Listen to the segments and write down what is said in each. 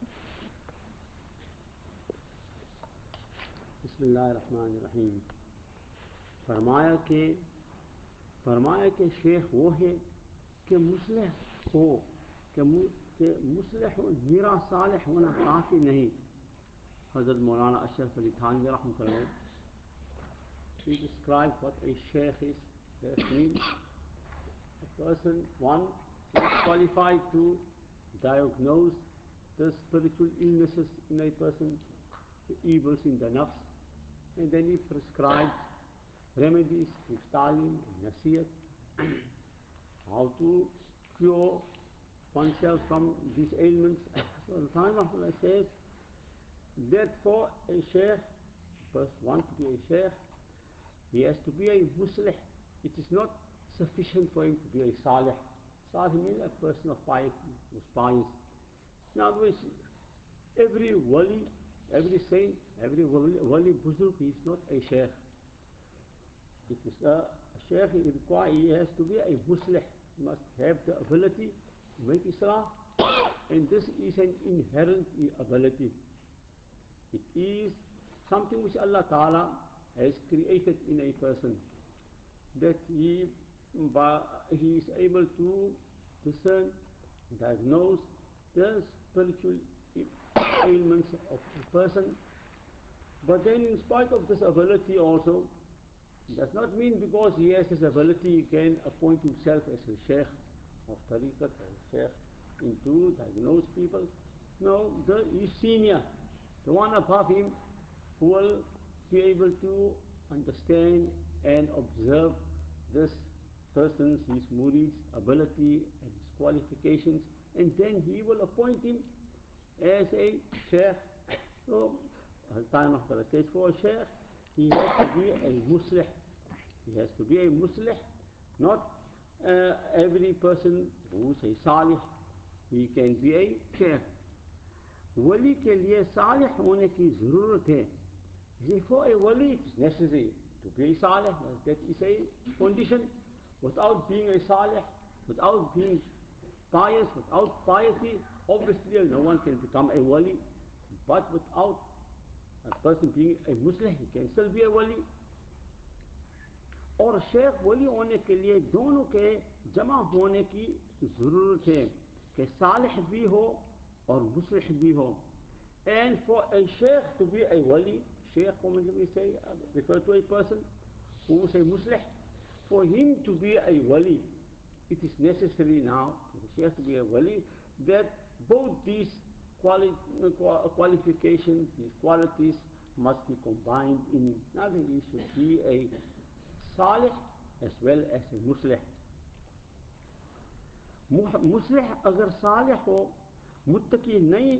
बिस्मिल्लाहिर्रहमानिर्रहीम। फरमाया कि शेख वो है कि मुस्लिह हो, कि मुस्लिह हो, निरा सालिह होना काफ़ी नहीं। हज़रत मौलाना अशरफ अली थानवी रहमतुल्लाह he described what a sheikh is. That means a person, one, is qualified to diagnose the spiritual illnesses in a person, the evils in the nafs, and then he prescribes remedies to talim and nasiyat, how to cure oneself from these ailments. So the Tanvi says that for a sheikh, first one to be a sheikh, he has to be a muslih. It is not sufficient for him to be a salih. Salih means a person of piety, who's pious. In other words, every wali, every saint, every wali buzurg, he is not a sheikh. It is a sheikh, he has to be a muslih. He must have the ability to make Islam, and this is an inherent ability. It is something which Allah Ta'ala has created in a person, that he is able to discern, diagnose the spiritual ailments of a person. But then in spite of this ability also, it does not mean because he has this ability he can appoint himself as a sheikh of tariqat or a sheikh into diagnose people. No, he is senior, the one above him who will be able to understand and observe this person's, his murid's ability and his qualifications, and then he will appoint him as a sheikh. So, Al-Tanvi says for a sheikh, he has to be a muslih. He has to be a muslih, not every person who is a salih, he can be a sheikh. Wali के लिए सालिह होने की ज़रूरत है. For a wali, it is necessary to be a salih. That is a condition. Without being a salih, without being pious, without piety, obviously no one can become a wali. But without a person being a Muslim, he can still be a wali. और शेख वली होने के लिए दोनों के जमा होने की ज़रूरत है कि सालिह भी हो और मुस्लिह भी हो. And for a sheikh to be a wali, sheikh, when we say, refer to a person who is a muslih, for him to be a wali, it is necessary now, for the sheikh to be a wali, that both these qualifications, these qualities must be combined in him. Now that he should be a salih as well as a muslih. Muslih agar salih ho, Muttaqi नहीं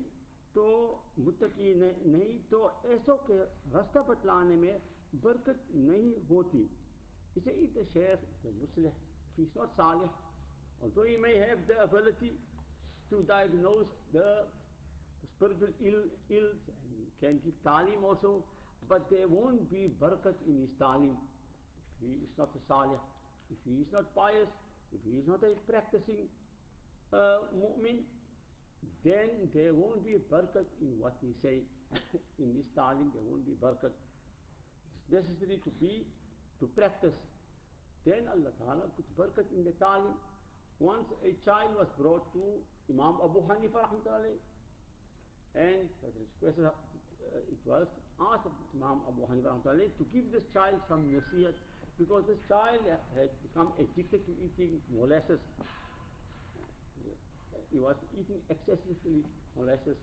तो ऐसों के रास्ता बतलाने में बरकत नहीं होती. इसे the sheikh, the muslih, he is not salih, although he may have the ability to diagnose the spiritual ills and can give talim also, but there won't be barakat in his talim if he is not a salih, if he is not pious, if he is not a practicing mu'min. Then there won't be barakat in what he say. In this talim there won't be barakat. It's necessary to practice. Then Allah Ta'ala puts barakat in the talim. Once a child was brought to Imam Abu Hanifa rahmatullahi, and it was asked of Imam Abu Hanifa rahmatullahi to give this child some nasiyat, because this child had become addicted to eating molasses. He was eating excessively molasses,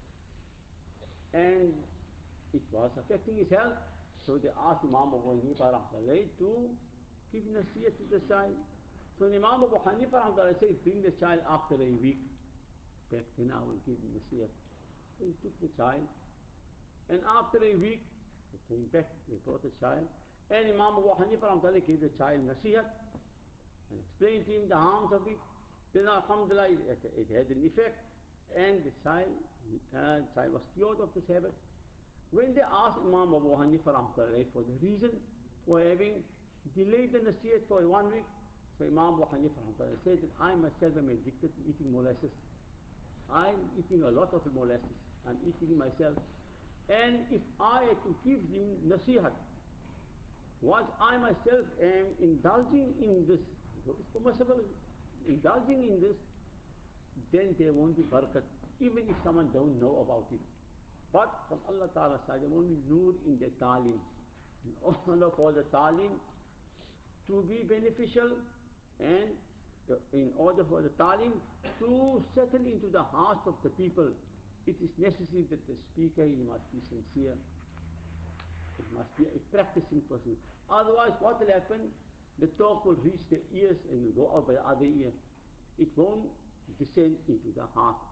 and it was affecting his health. So they asked Imam Abu Hanifa rahmatullahi to give nasiyat to the child. So Imam Abu Hanifa rahmatullahi said, bring the child after a week back, then I will give him nasiyat. So he took the child, and after a week they came back, they brought the child, and Imam Abu Hanifa rahmatullahi gave the child nasiyat and explained to him the harms of it. Then alhamdulillah it had an effect, and the child was cured of this habit. When they asked Imam Abu Hanifa rahmatullahi for the reason for having delayed the nasiyat for 1 week, so Imam Abu Hanifa rahmatullahi said that I myself am addicted to eating molasses. I'm eating a lot of molasses. I'm eating myself. And if I had to give him nasihat, was I myself am indulging in this, it's permissible, indulging in this, then there won't be barakat, even if someone don't know about it. But from Allah Ta'ala's side, there won't be nur in the ta'lim. Allah for the ta'lim to be beneficial, and in order for the ta'lim to settle into the hearts of the people, it is necessary that the speaker, he must be sincere. It must be a practicing person. Otherwise, what will happen? The talk will reach the ears and will go out by the other ear. It won't descend into the heart.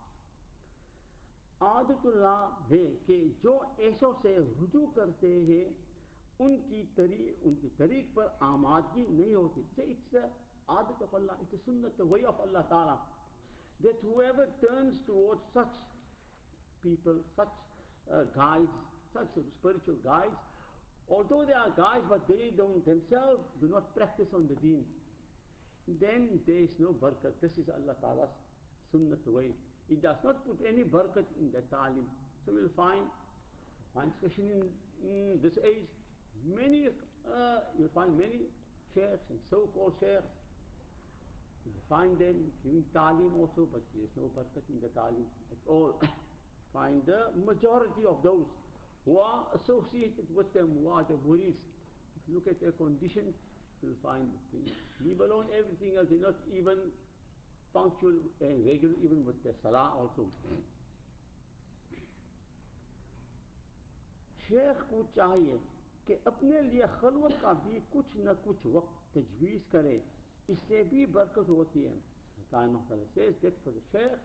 आदतुल्लाह है कि जो ऐसों से रुजू करते हैं उनकी तरीक पर आमादगी नहीं होती. So it's the adat of Allah, it's the sunnah, the way of Allah Ta'ala, that whoever turns towards such people, such guides, such spiritual guides, although they are guides but they don't themselves do not practice on the deen, then there is no barakat. This is Allah Ta'ala's sunnah, the way. It does not put any barakat in the ta'lim. So we'll find especially in this age, you'll find many sheikhs and so-called sheikhs. You'll find them giving ta'lim also, but there is no barakat in the ta'lim at all. Find the majority of those who are associated with them, who are the murids. If you look at their condition, you'll find things. Leave alone everything else, they're not even punctual and regular, even with the salah also. Sheikh को चाहिए कि अपने लिए खलवत का भी कुछ न कुछ वक्त तजवीज़ करे, इससे भी बरकत होती है. Allah says that for the sheikh,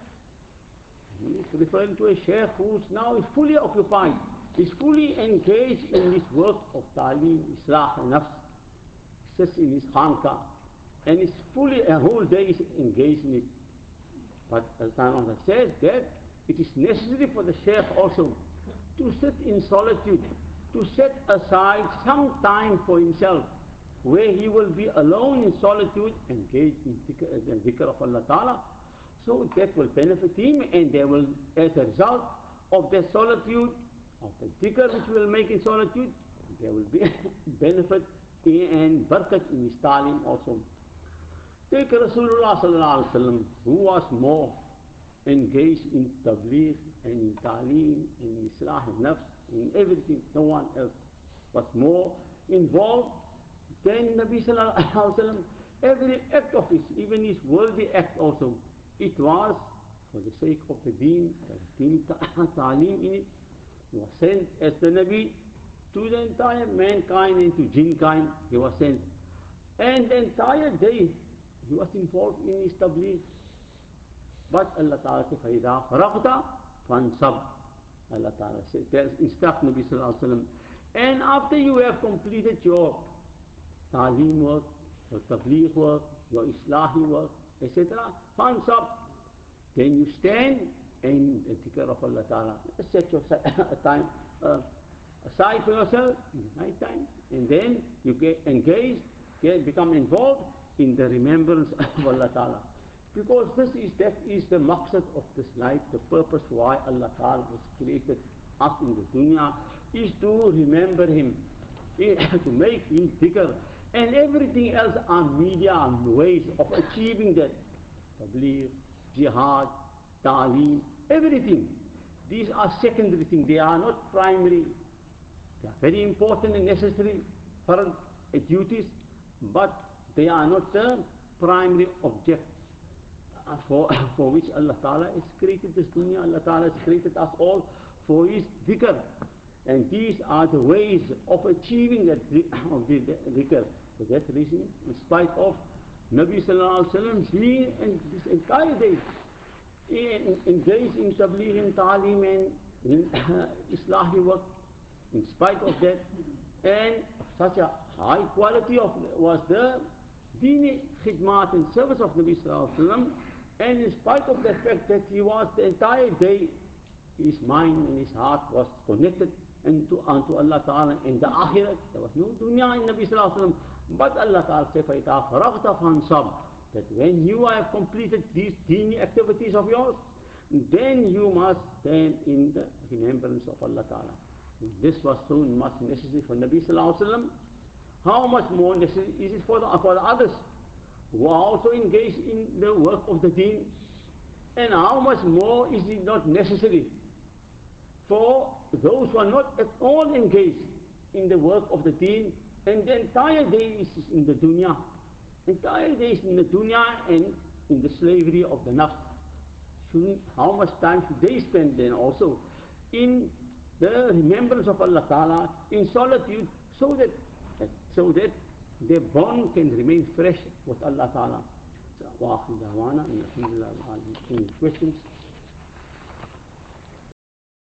he is referring to a sheikh who now is fully occupied, is fully engaged in this work of ta'lim, islah and nafs, sits in his khanqa, and is fully, a whole day is engaged in it. But Allah says that it is necessary for the sheikh also to sit in solitude, to set aside some time for himself, where he will be alone in solitude, engaged in dhikr of Allah Ta'ala. So that will benefit him, and there will, as a result of the solitude, of the dhikr which will make in solitude, there will be benefit and barakat in his ta'lim also. Take Rasulullah Sallallahu Alaihi Wasallam, who was more engaged in tabligh and in ta'lim, in islah and nafs, in everything. No one else was more involved than Nabi Sallallahu Alaihi Wasallam. Every act of his, even his worldly act also, it was for the sake of the deen, ta'lim in it. He was sent as the Nabi to the entire mankind and to jinn kind. He was sent. And the entire day he was involved in his tabligh. But Allah Ta'ala said, فَإِذَا فَرَغْتَ فَانْصَبْ. Allah Ta'ala said, instruct Nabi Sallallahu Alaihi Wasallam. And after you have completed your ta'lim work, your tabligh work, your islahi work, etc., فَانْصَبْ. Then you stand and the dhikr of Allah Ta'ala. Set your time aside for yourself in night time, and then you get engaged, become involved in the remembrance of Allah Ta'ala. Because that is the maqsad of this life, the purpose why Allah Ta'ala was created us in the dunya, is to remember Him, to make Him dhikr. And everything else are media and ways of achieving that. Tabligh, jihad, ta'lim, everything. These are secondary things, they are not primary. They are very important and necessary for duties, but they are not the primary object for which Allah Ta'ala has created this dunya. Allah Ta'ala has created us all for His dhikr. And these are the ways of achieving that dhikr. For that reason, in spite of Nabi Sallallahu Alaihi Wasallam being in this entire day engaged in tabligh and ta'lim and in islahi work, in spite of that, and such a high quality was the dini khidmat and service of Nabi Sallallahu Alaihi Wasallam, and in spite of the fact that he was the entire day, his mind and his heart was connected unto Allah Ta'ala in the Akhirat. There was no dunya in Nabi Sallallahu Alaihi Wasallam. But Allah Ta'ala said, that when you have completed these dini activities of yours, then you must stand in the remembrance of Allah Ta'ala. This was so much necessary for Nabi Sallallahu Alaihi Wasallam. How much more necessary is it for the others who are also engaged in the work of the deen? And how much more is it not necessary for those who are not at all engaged in the work of the deen, and the entire day is in the dunya, and in the slavery of the nafs? How much time should they spend then also in the remembrance of Allah Ta'ala, in solitude, so that their bond can remain fresh with Allah Ta'ala. So, wa akhir da'wana, and alhamdulillah, any questions?